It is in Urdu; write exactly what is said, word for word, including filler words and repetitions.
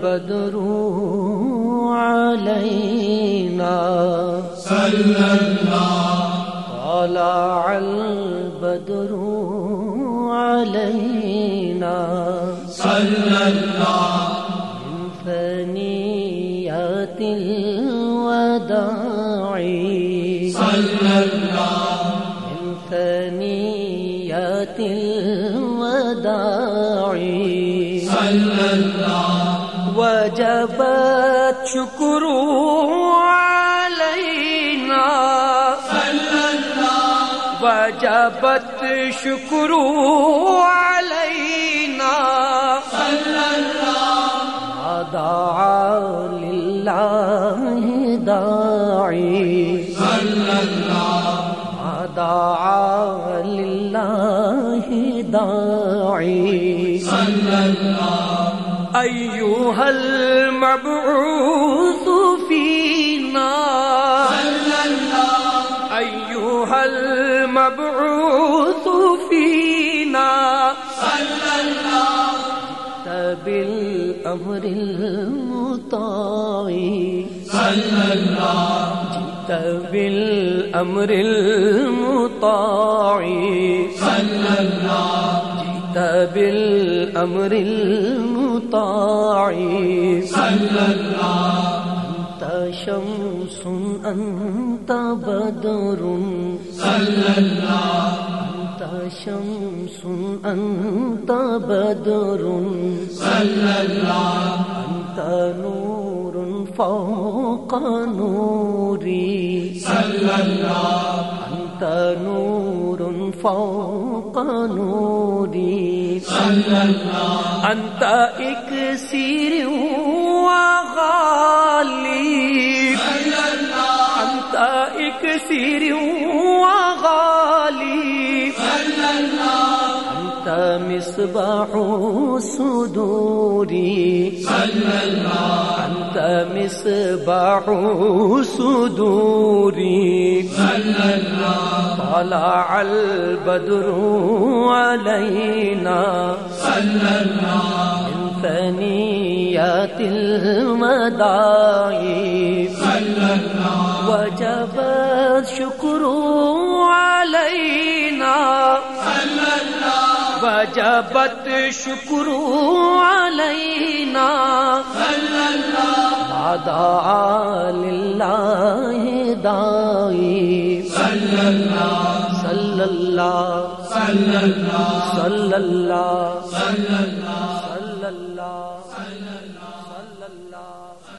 البدر علينا صلى الله طلع البدر علينا صلى الله من ثنيات الوداع صلى الله من ثنيات الوداع صلى الله وجبت شكر علينا صلى الله وجبت شكر علينا صلى الله دعا لله داعي صلى الله دعا لله داعي صلى الله أيها المبعوث فينا صلى الله أيها المبعوث فينا صلى الله بالأمر المطاع صلى الله بالأمر المطاع صلى الله بالأمر المطاع صلى الله أنت شمس أنت بدر صلى الله أنت شمس أنت بدر صلى الله أنت نور فوق نوري صلى الله أنت نور فوق نوري صلى الله أنت إكسير وغالي صلى الله أنت إكسير وغالي صلى الله أنت مصباح صدوري صلى الله أنت مصباح صدوري صلى الله طلع البدر علينا صلى الله من ثنيات المداعي صلى الله وجب الشكر علينا صلى الله وجبت الشكر علينا صلى الله دعا لله داعي صلى الله صلى الله صلى الله صلى الله صلى الله صلى الله